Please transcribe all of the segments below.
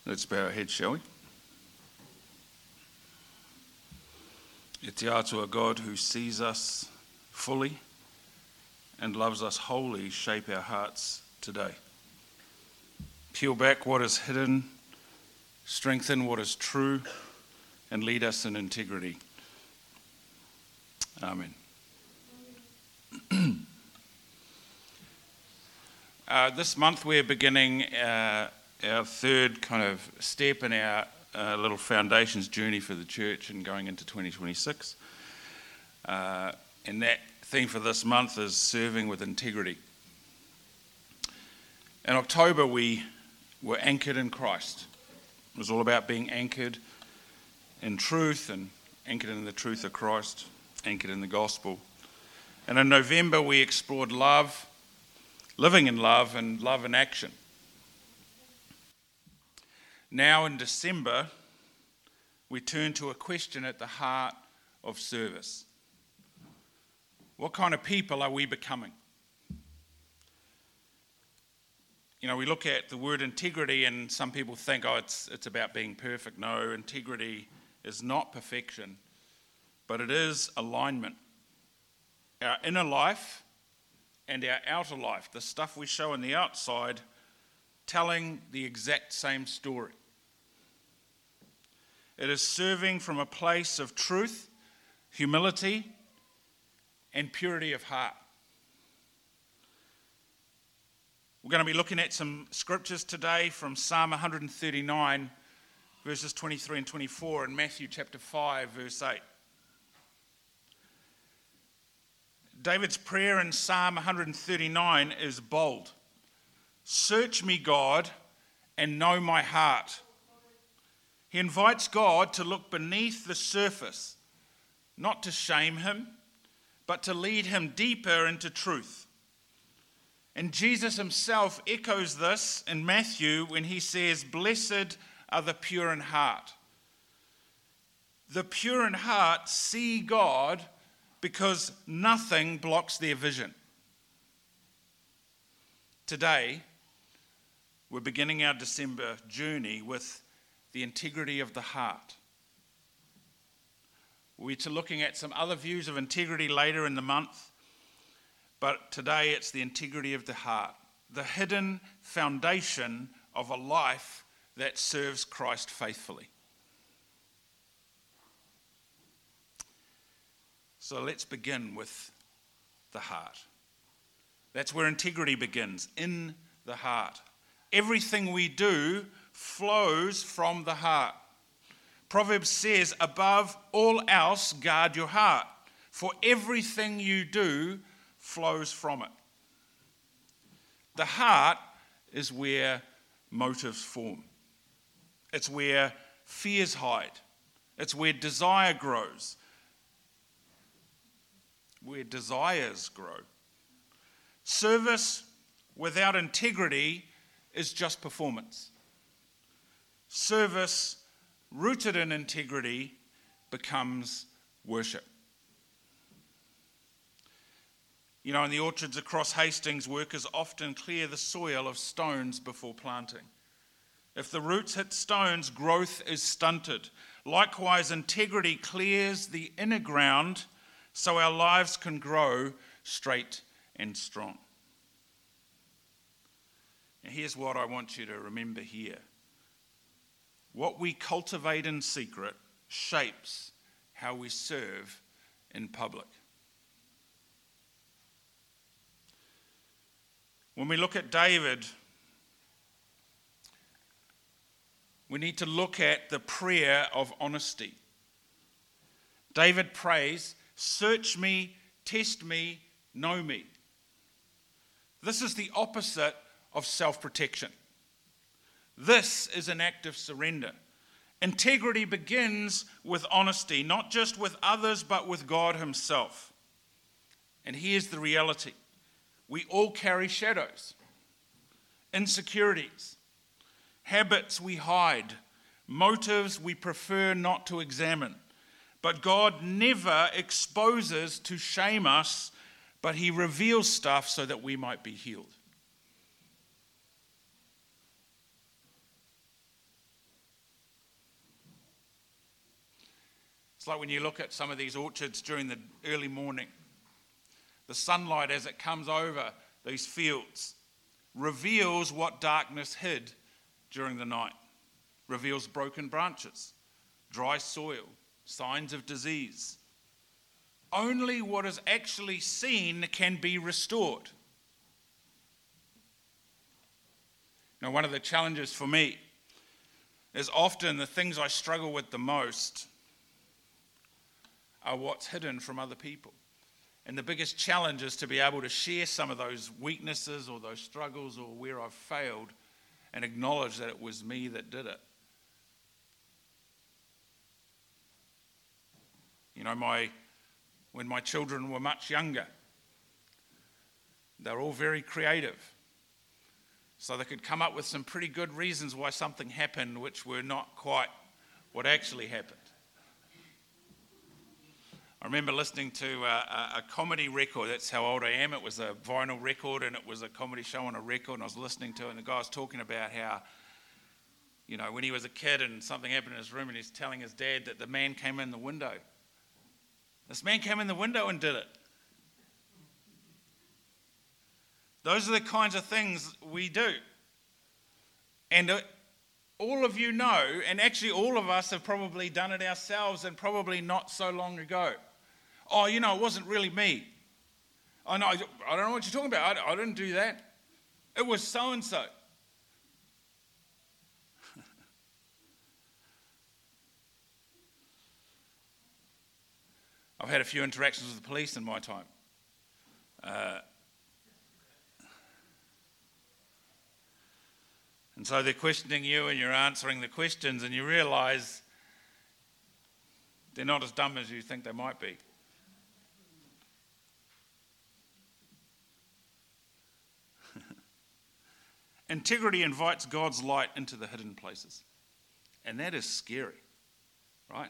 Let's bow our heads, shall we? E te atua God who sees us fully and loves us wholly, shape our hearts today. Peel back what is hidden, strengthen what is true, and lead us in integrity. Amen. This month we're beginning our third kind of step in our little foundations journey for the church and going into 2026. And that theme for this month is serving with integrity. In October we were anchored in Christ. It was all about being anchored in truth and anchored in the truth of Christ, anchored in the gospel. And in November we explored love, living in love, and love in action. Now in December, we turn to a question at the heart of service. What kind of people are we becoming? You know, we look at the word integrity and some people think, it's about being perfect. No, integrity is not perfection, but it is alignment. Our inner life and our outer life, the stuff we show on the outside, telling the exact same story. It is serving from a place of truth, humility, and purity of heart. We're going to be looking at some scriptures today from Psalm 139, verses 23 and 24, and Matthew chapter 5, verse 8. David's prayer in Psalm 139 is bold. Search me, God, and know my heart. He invites God to look beneath the surface, not to shame him, but to lead him deeper into truth. And Jesus himself echoes this in Matthew when he says, "Blessed are the pure in heart." The pure in heart see God because nothing blocks their vision. Today, we're beginning our December journey with the integrity of the heart. We're looking at some other views of integrity later in the month, but today it's the integrity of the heart, the hidden foundation of a life that serves Christ faithfully. So let's begin with the heart. That's where integrity begins, in the heart. Everything we do flows from the heart. Proverbs says, above all else, guard your heart, for everything you do flows from it. The heart is where motives form. It's where fears hide. It's where desire grows. Where desires grow. Service without integrity is just performance. Service rooted in integrity becomes worship. You know, in the orchards across Hastings, workers often clear the soil of stones before planting. If the roots hit stones, growth is stunted. Likewise, integrity clears the inner ground so our lives can grow straight and strong. And here's what I want you to remember here. What we cultivate in secret shapes how we serve in public. When we look at David, we need to look at the prayer of honesty. David prays, "Search me, test me, know me." This is the opposite of self-protection. This is an act of surrender. Integrity begins with honesty, not just with others, but with God himself. And here's the reality. We all carry shadows, insecurities, habits we hide, motives we prefer not to examine. But God never exposes to shame us, but he reveals stuff so that we might be healed. It's like when you look at some of these orchards during the early morning. The sunlight as it comes over these fields reveals what darkness hid during the night. Reveals broken branches, dry soil, signs of disease. Only what is actually seen can be restored. Now, one of the challenges for me is often the things I struggle with the most are what's hidden from other people. And the biggest challenge is to be able to share some of those weaknesses or those struggles or where I've failed and acknowledge that it was me that did it. You know, when my children were much younger, they were all very creative. So they could come up with some pretty good reasons why something happened which were not quite what actually happened. I remember listening to a comedy record. That's how old I am. It was a vinyl record and it was a comedy show on a record, and I was listening to it, and the guy was talking about how, you know, when he was a kid and something happened in his room and he's telling his dad that the man came in the window. This man came in the window and did it. Those are the kinds of things we do. And all of you know, and actually all of us have probably done it ourselves and probably not so long ago. Oh, you know, it wasn't really me. Oh, no, I don't know what you're talking about. I didn't do that. It was so-and-so. I've had a few interactions with the police in my time. And so they're questioning you and you're answering the questions and you realise they're not as dumb as you think they might be. Integrity invites God's light into the hidden places. And that is scary, right?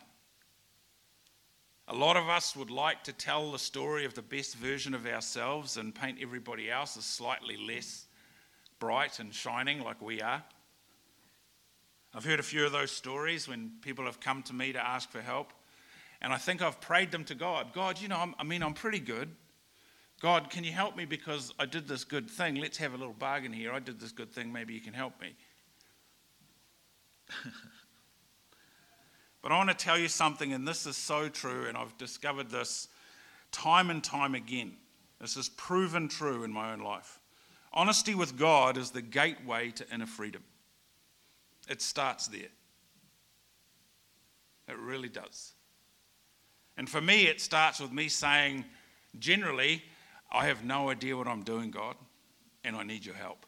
A lot of us would like to tell the story of the best version of ourselves and paint everybody else as slightly less bright and shining like we are. I've heard a few of those stories when people have come to me to ask for help, and I think I've prayed them to God. God, you know, I'm pretty good. God, can you help me because I did this good thing? Let's have a little bargain here. I did this good thing. Maybe you can help me. But I want to tell you something, and this is so true, and I've discovered this time and time again. This is proven true in my own life. Honesty with God is the gateway to inner freedom. It starts there. It really does. And for me, it starts with me saying, generally, I have no idea what I'm doing, God, and I need your help.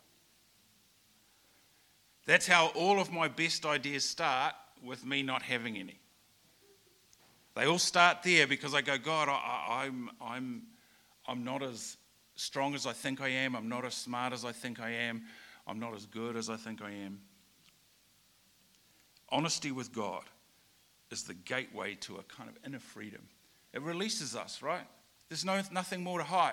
That's how all of my best ideas start, with me not having any. They all start there because I go, God, I'm not as strong as I think I am. I'm not as smart as I think I am. I'm not as good as I think I am. Honesty with God is the gateway to a kind of inner freedom. It releases us, right? There's nothing more to hide.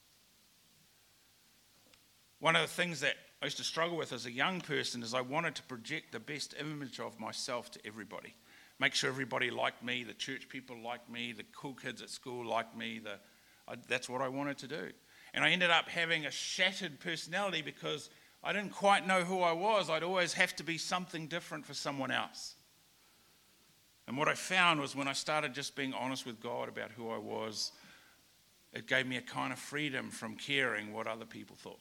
One of the things that I used to struggle with as a young person is I wanted to project the best image of myself to everybody. Make sure everybody liked me, the church people liked me, the cool kids at school liked me. That's what I wanted to do. And I ended up having a shattered personality because I didn't quite know who I was. I'd always have to be something different for someone else. And what I found was when I started just being honest with God about who I was, it gave me a kind of freedom from caring what other people thought.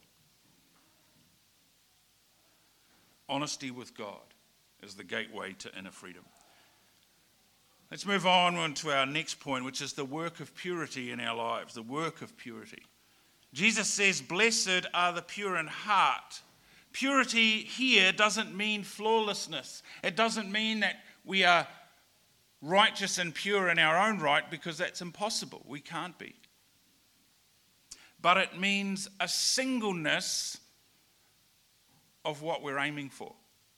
Honesty with God is the gateway to inner freedom. Let's move on to our next point, which is the work of purity in our lives, the work of purity. Jesus says, "Blessed are the pure in heart." Purity here doesn't mean flawlessness. It doesn't mean that we are righteous and pure in our own right, because that's impossible. We can't be. But it means a singleness of what we're aiming for.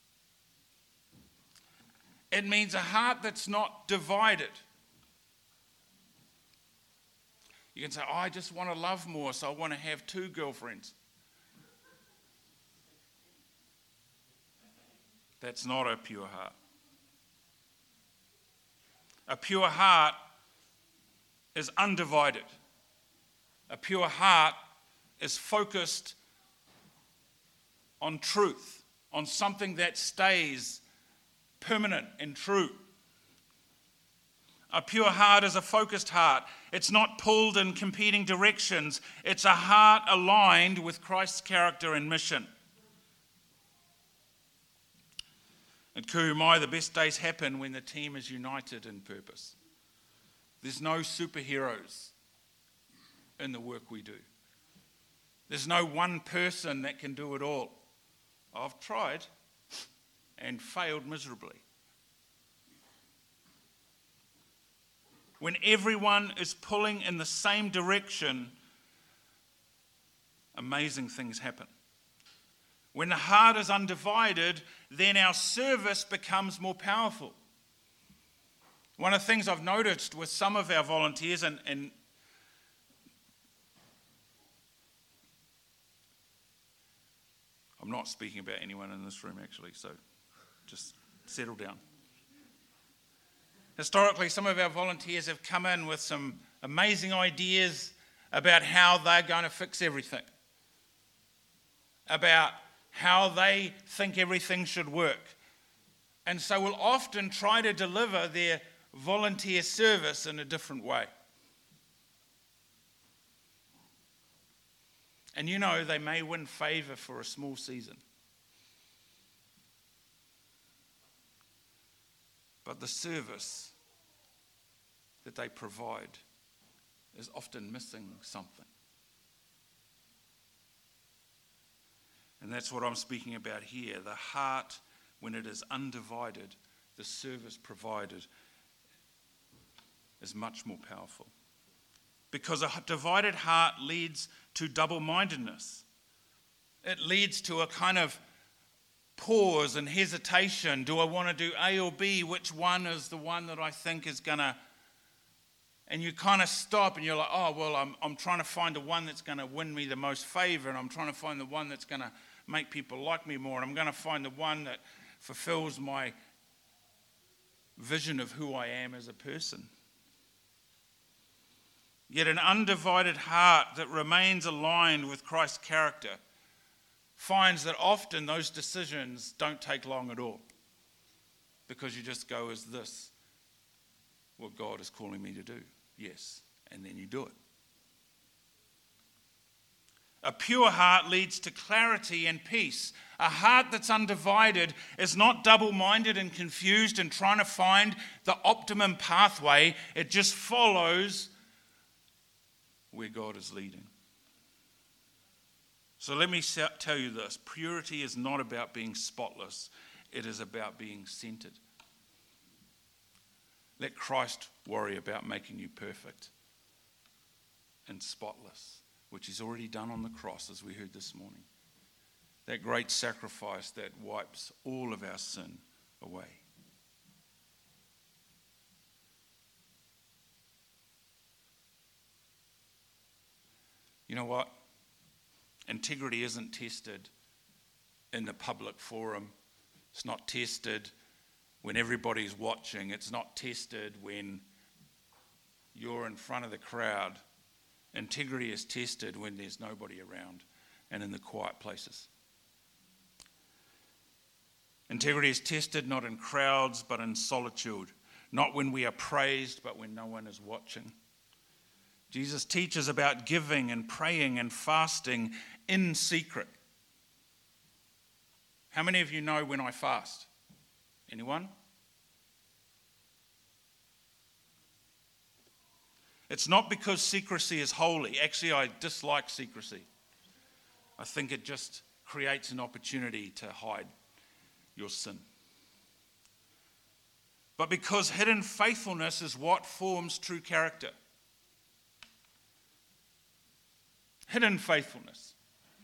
It means a heart that's not divided. You can say, I just want to love more, so I want to have 2 girlfriends. That's not a pure heart. A pure heart is undivided. A pure heart is focused on truth, on something that stays permanent and true. A pure heart is a focused heart. It's not pulled in competing directions. It's a heart aligned with Christ's character and mission. At Kuhumai, the best days happen when the team is united in purpose. There's no superheroes in the work we do. There's no one person that can do it all. I've tried and failed miserably. When everyone is pulling in the same direction, amazing things happen. When the heart is undivided, then our service becomes more powerful. One of the things I've noticed with some of our volunteers, and I'm not speaking about anyone in this room actually, so just settle down. Historically, some of our volunteers have come in with some amazing ideas about how they're going to fix everything, about how they think everything should work. And so we'll often try to deliver their volunteer service in a different way. And you know, they may win favour for a small season. But the service that they provide is often missing something. And that's what I'm speaking about here. The heart, when it is undivided, the service provided is much more powerful. Because a divided heart leads to double-mindedness. It leads to a kind of pause and hesitation. Do I want to do A or B? Which one is the one that I think is going to... And you kind of stop and you're like, oh, well, I'm trying to find the one that's going to win me the most favour, and I'm trying to find the one that's going to make people like me more, and I'm going to find the one that fulfills my vision of who I am as a person. Yet an undivided heart that remains aligned with Christ's character finds that often those decisions don't take long at all, because you just go, is this what God is calling me to do? Yes. And then you do it. A pure heart leads to clarity and peace. A heart that's undivided is not double-minded and confused and trying to find the optimum pathway. It just follows where God is leading. So let me tell you this. Purity is not about being spotless. It is about being centered. Let Christ worry about making you perfect and spotless, which he's already done on the cross, as we heard this morning. That great sacrifice that wipes all of our sin away. You know what? Integrity isn't tested in the public forum. It's not tested when everybody's watching. It's not tested when you're in front of the crowd. Integrity is tested when there's nobody around and in the quiet places. Integrity is tested not in crowds but in solitude. Not when we are praised but when no one is watching. Jesus teaches about giving and praying and fasting in secret. How many of you know when I fast? Anyone? It's not because secrecy is holy. Actually, I dislike secrecy. I think it just creates an opportunity to hide your sin. But because hidden faithfulness is what forms true character. Hidden faithfulness.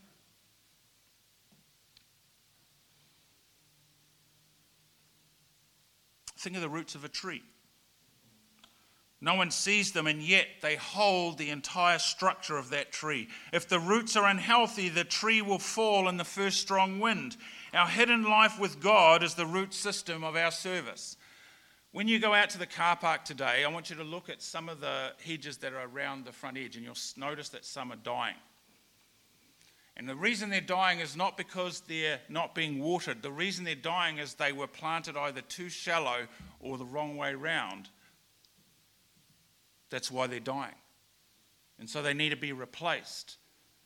Think of the roots of a tree. No one sees them, and yet they hold the entire structure of that tree. If the roots are unhealthy, the tree will fall in the first strong wind. Our hidden life with God is the root system of our service. When you go out to the car park today, I want you to look at some of the hedges that are around the front edge, and you'll notice that some are dying. And the reason they're dying is not because they're not being watered. The reason they're dying is they were planted either too shallow or the wrong way round. That's why they're dying. And so they need to be replaced.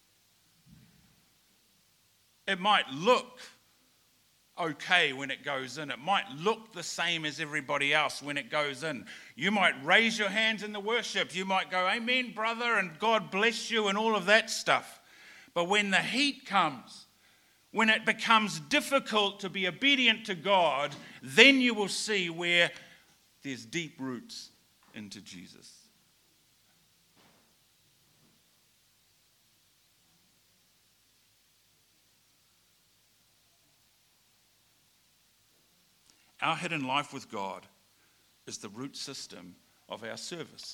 It might look okay when it goes in. It might look the same as everybody else when it goes in. You might raise your hands in the worship. You might go, "Amen, brother," and "God bless you," and all of that stuff. But when the heat comes, when it becomes difficult to be obedient to God, then you will see where there's deep roots into Jesus. Our hidden life with God is the root system of our service.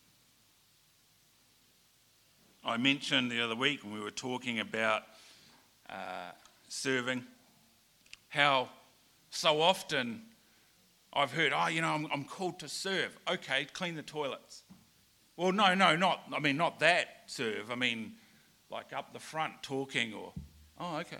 I mentioned the other week when we were talking about serving, how so often I've heard, I'm called to serve. Okay, clean the toilets. Well, no, not that serve. I mean, like up the front talking or, okay.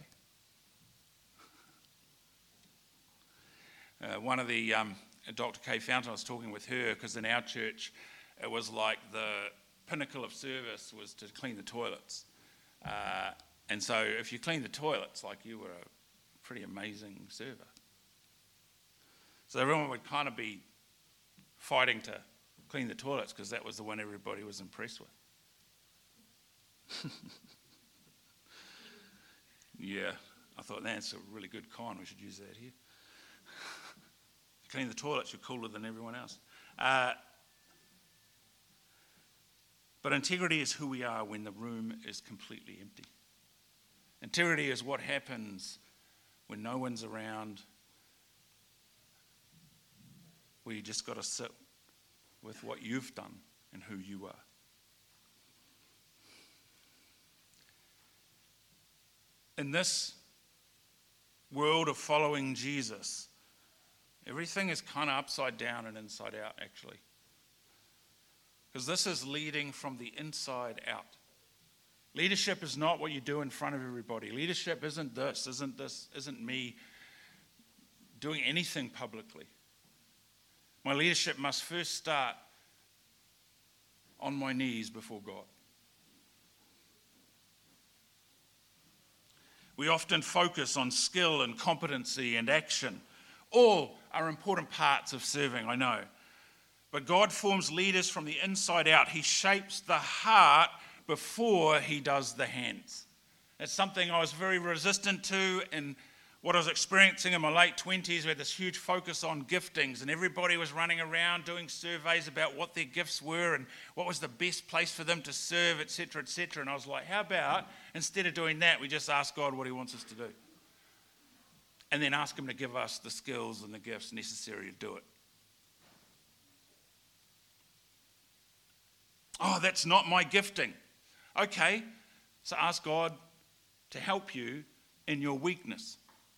One of the, Dr. Kay Fountain, I was talking with her because in our church it was like the pinnacle of service was to clean the toilets. And so if you clean the toilets, like you were a pretty amazing server. So everyone would kind of be fighting to clean the toilets because that was the one everybody was impressed with. Yeah, I thought that's a really good con. We should use that here. Clean the toilets, you're cooler than everyone else. But integrity is who we are when the room is completely empty. Integrity is what happens when no one's around, where you just got to sit with what you've done and who you are. In this world of following Jesus, everything is kind of upside down and inside out, actually. Because this is leading from the inside out. Leadership is not what you do in front of everybody. Leadership isn't me doing anything publicly. My leadership must first start on my knees before God. We often focus on skill and competency and action. All are important parts of serving, I know. But God forms leaders from the inside out. He shapes the heart before he does the hands. It's something I was very resistant to in what I was experiencing in my late 20s. We had this huge focus on giftings, and everybody was running around doing surveys about what their gifts were and what was the best place for them to serve, etc., etc. And I was like, how about instead of doing that, we just ask God what he wants us to do? And then ask him to give us the skills and the gifts necessary to do it. Oh, that's not my gifting. Okay, so ask God to help you in your weakness.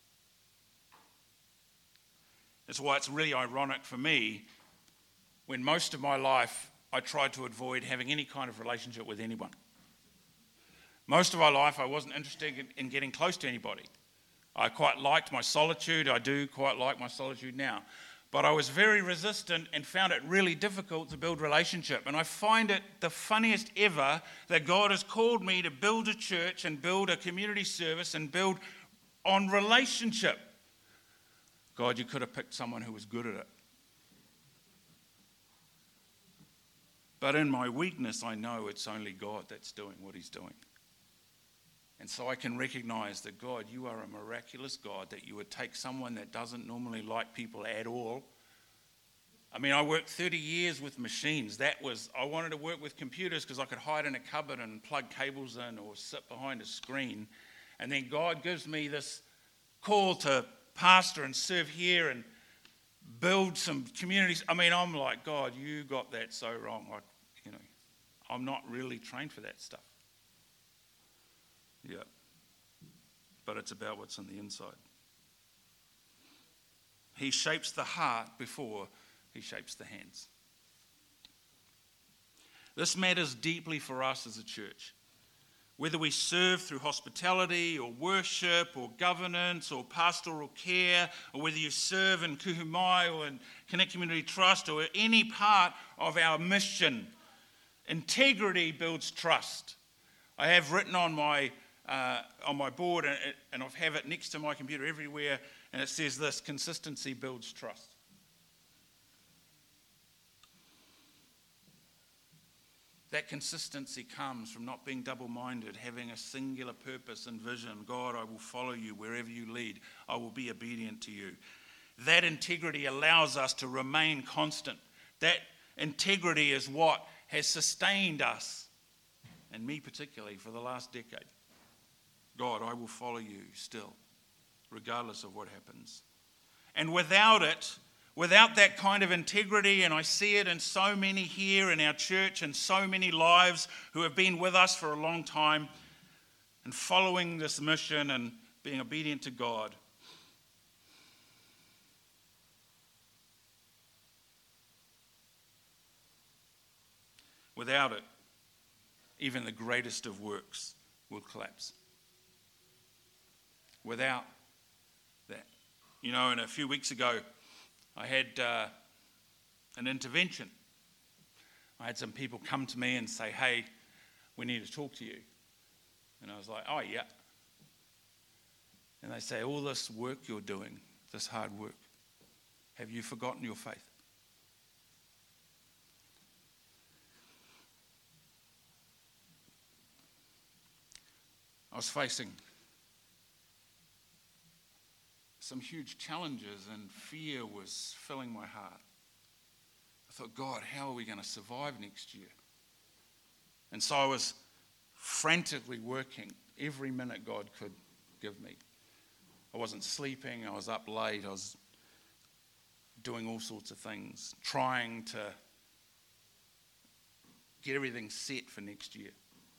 That's why it's really ironic for me when most of my life I tried to avoid having any kind of relationship with anyone. Most of my life I wasn't interested in getting close to anybody. I quite liked my solitude. I do quite like my solitude now. But I was very resistant and found it really difficult to build relationship. And I find it the funniest ever that God has called me to build a church and build a community service and build on relationship. God, you could have picked someone who was good at it. But in my weakness, I know it's only God that's doing what he's doing. And so I can recognize that, God, you are a miraculous God, that you would take someone that doesn't normally like people at all. I mean, I worked 30 years with machines. I wanted to work with computers because I could hide in a cupboard and plug cables in or sit behind a screen. And then God gives me this call to pastor and serve here and build some communities. I mean, I'm like, God, you got that so wrong. I'm not really trained for that stuff. Yeah, but it's about what's on the inside. He shapes the heart before he shapes the hands. This matters deeply for us as a church. Whether we serve through hospitality or worship or governance or pastoral care, or whether you serve in Kuhumai or in Connect Community Trust or any part of our mission, integrity builds trust. I have written on my board, and I have it next to my computer everywhere, and it says this: consistency builds trust. That consistency comes from not being double-minded, having a singular purpose and vision. God, I will follow you wherever you lead. I will be obedient to you. That integrity allows us to remain constant. That integrity is what has sustained us, and me particularly, for the last decade. God, I will follow you still, regardless of what happens. And without it, without that kind of integrity, and I see it in so many here in our church and so many lives who have been with us for a long time and following this mission and being obedient to God, without it, even the greatest of works will collapse. Without that. You know, and a few weeks ago, I had an intervention. I had some people come to me and say, hey, we need to talk to you. And I was like, oh, yeah. And they say, all this work you're doing, this hard work, have you forgotten your faith? I was facing some huge challenges, and fear was filling my heart. I thought, God, how are we going to survive next year? And so I was frantically working every minute God could give me. I wasn't sleeping, I was up late, I was doing all sorts of things, trying to get everything set for next year.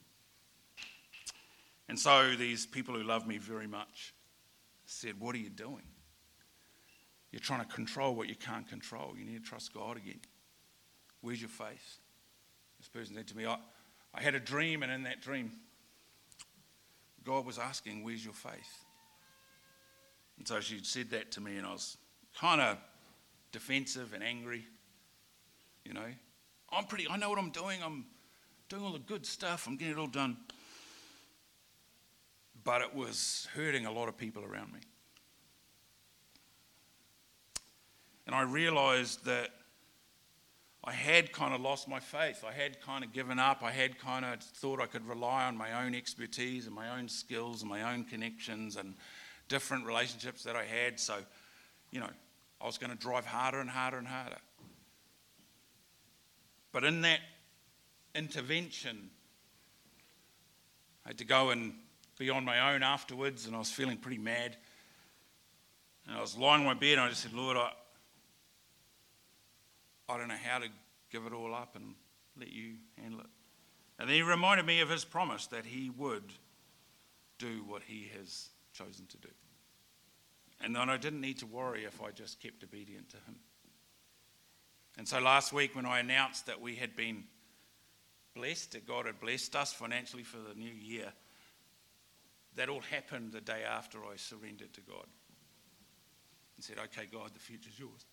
And so these people who love me very much said, what are you doing? You're trying to control what you can't control. You need to trust God again. Where's your faith? This person said to me, I had a dream, and in that dream, God was asking, where's your faith? And so she said that to me, and I was kind of defensive and angry. You know, I know what I'm doing. I'm doing all the good stuff. I'm getting it all done. But it was hurting a lot of people around me. And I realized that I had kind of lost my faith. I had kind of given up. I had kind of thought I could rely on my own expertise and my own skills and my own connections and different relationships that I had. So, you know, I was going to drive harder and harder and harder. But in that intervention, I had to go and be on my own afterwards, and I was feeling pretty mad. And I was lying on my bed, and I just said, Lord, I don't know how to give it all up and let you handle it. And then he reminded me of his promise that he would do what he has chosen to do. And then I didn't need to worry if I just kept obedient to him. And so last week when I announced that we had been blessed, that God had blessed us financially for the new year, that all happened the day after I surrendered to God and said, okay, God, the future's yours.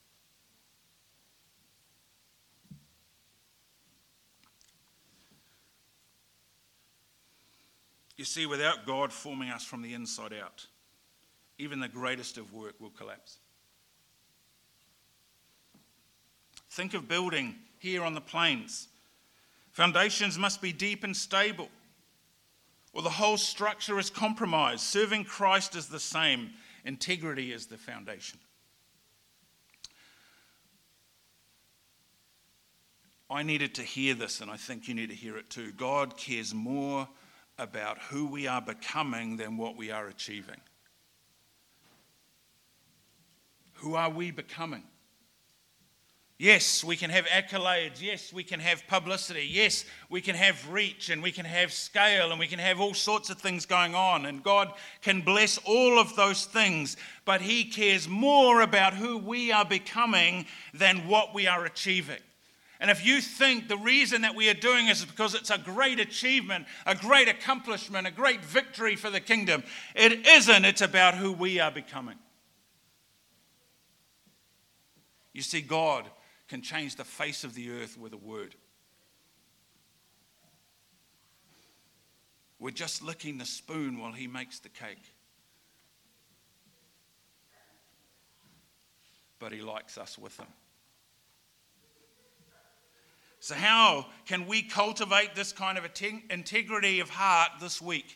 You see, without God forming us from the inside out, even the greatest of work will collapse. Think of building here on the plains. Foundations must be deep and stable, or the whole structure is compromised. Serving Christ is the same. Integrity is the foundation. I needed to hear this, and I think you need to hear it too. God cares more about who we are becoming than what we are achieving. Who are we becoming? Yes, we can have accolades. Yes, we can have publicity. Yes, we can have reach and we can have scale and we can have all sorts of things going on. And God can bless all of those things. But He cares more about who we are becoming than what we are achieving. And if you think the reason that we are doing this is because it's a great achievement, a great accomplishment, a great victory for the kingdom, it isn't. It's about who we are becoming. You see, God can change the face of the earth with a word. We're just licking the spoon while He makes the cake. But He likes us with Him. So how can we cultivate this kind of integrity of heart this week?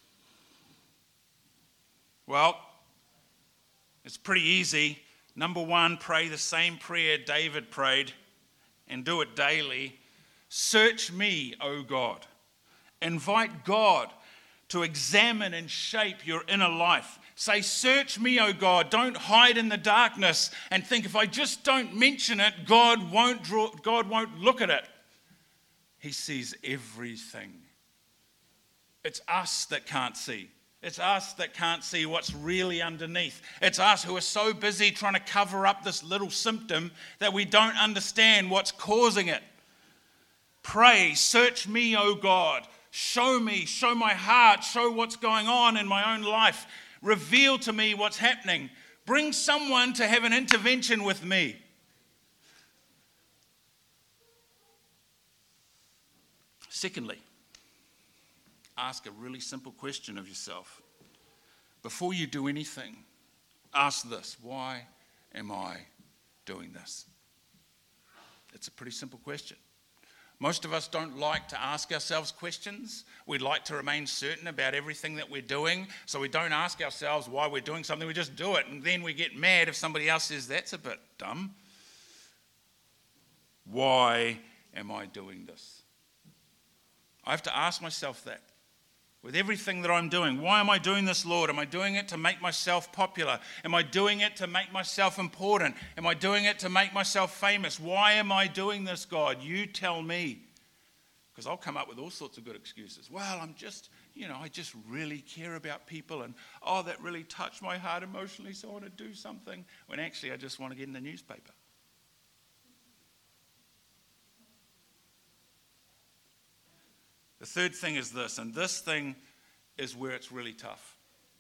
Well, it's pretty easy. Number one, pray the same prayer David prayed and do it daily. Search me, O God. Invite God to examine and shape your inner life. Say, search me, O God. Don't hide in the darkness and think if I just don't mention it, God won't look at it. He sees everything. It's us that can't see. It's us that can't see what's really underneath. It's us who are so busy trying to cover up this little symptom that we don't understand what's causing it. Pray, search me, O God. Show me, show my heart, show what's going on in my own life. Reveal to me what's happening. Bring someone to have an intervention with me. Secondly, ask a really simple question of yourself. Before you do anything, ask this: why am I doing this? It's a pretty simple question. Most of us don't like to ask ourselves questions. We'd like to remain certain about everything that we're doing, so we don't ask ourselves why we're doing something, we just do it, and then we get mad if somebody else says, that's a bit dumb. Why am I doing this? I have to ask myself that. With everything that I'm doing, why am I doing this, Lord? Am I doing it to make myself popular? Am I doing it to make myself important? Am I doing it to make myself famous? Why am I doing this, God? You tell me. Because I'll come up with all sorts of good excuses. Well, I just really care about people, and that really touched my heart emotionally, so I want to do something. When actually I just want to get in the newspaper. The third thing is this, and this thing is where it's really tough.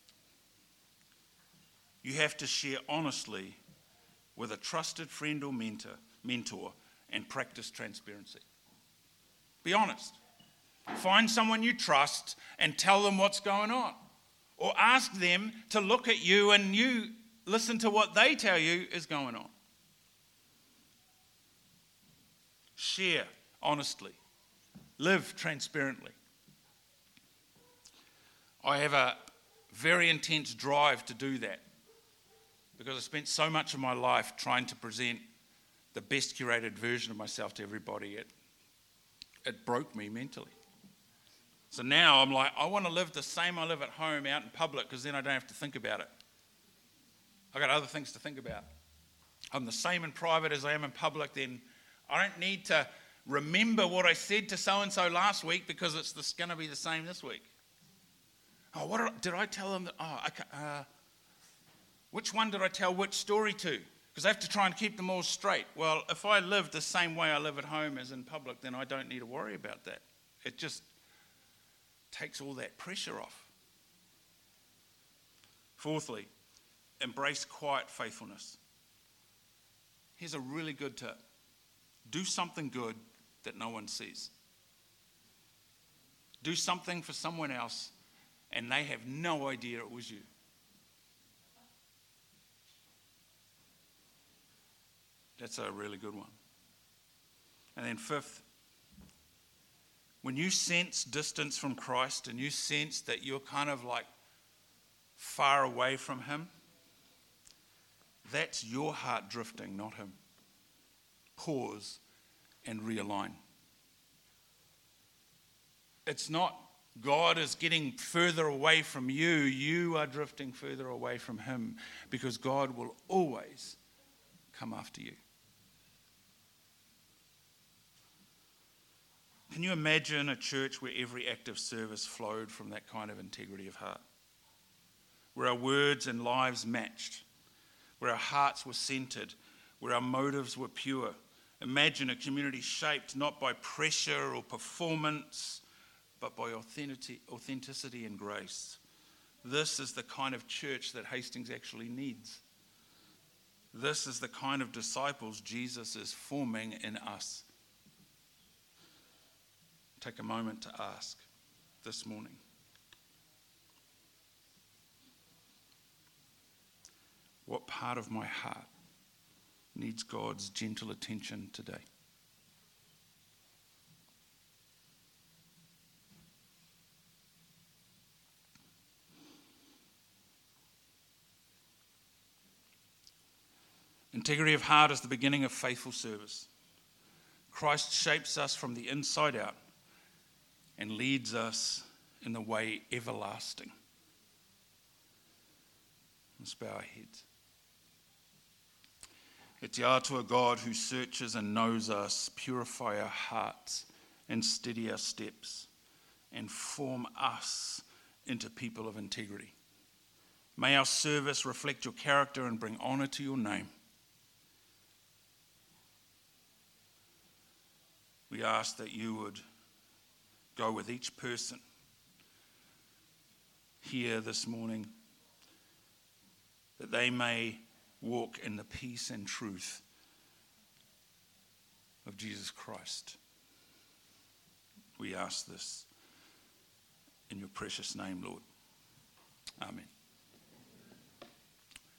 You have to share honestly with a trusted friend or mentor and practice transparency. Be honest. Find someone you trust and tell them what's going on. Or ask them to look at you and you listen to what they tell you is going on. Share honestly. Live transparently. I have a very intense drive to do that because I spent so much of my life trying to present the best curated version of myself to everybody. It broke me mentally. So now I'm like, I want to live the same I live at home out in public, because then I don't have to think about it. I got other things to think about. I'm the same in private as I am in public, then I don't need to remember what I said to so-and-so last week because it's going to be the same this week. Did I tell them that? Which one did I tell which story to? Because I have to try and keep them all straight. Well, if I live the same way I live at home as in public, then I don't need to worry about that. It just takes all that pressure off. Fourthly, embrace quiet faithfulness. Here's a really good tip. Do something good that no one sees. Do something for someone else and they have no idea it was you. That's a really good one. And then fifth, when you sense distance from Christ and you sense that you're kind of like far away from Him, that's your heart drifting, not Him. Pause and realign. It's not God is getting further away from you. You are drifting further away from Him, because God will always come after you. Can you imagine a church where every act of service flowed from that kind of integrity of heart? Where our words and lives matched, where our hearts were centered, where our motives were pure. Imagine a community shaped not by pressure or performance, but by authenticity and grace. This is the kind of church that Hastings actually needs. This is the kind of disciples Jesus is forming in us. Take a moment to ask this morning. What part of my heart needs God's gentle attention today? Integrity of heart is the beginning of faithful service. Christ shapes us from the inside out and leads us in the way everlasting. Let's bow our heads. It's Yah to a God who searches and knows us, purify our hearts and steady our steps and form us into people of integrity. May our service reflect your character and bring honor to your name. We ask that you would go with each person here this morning, that they may walk in the peace and truth of Jesus Christ. We ask this in your precious name, Lord. Amen.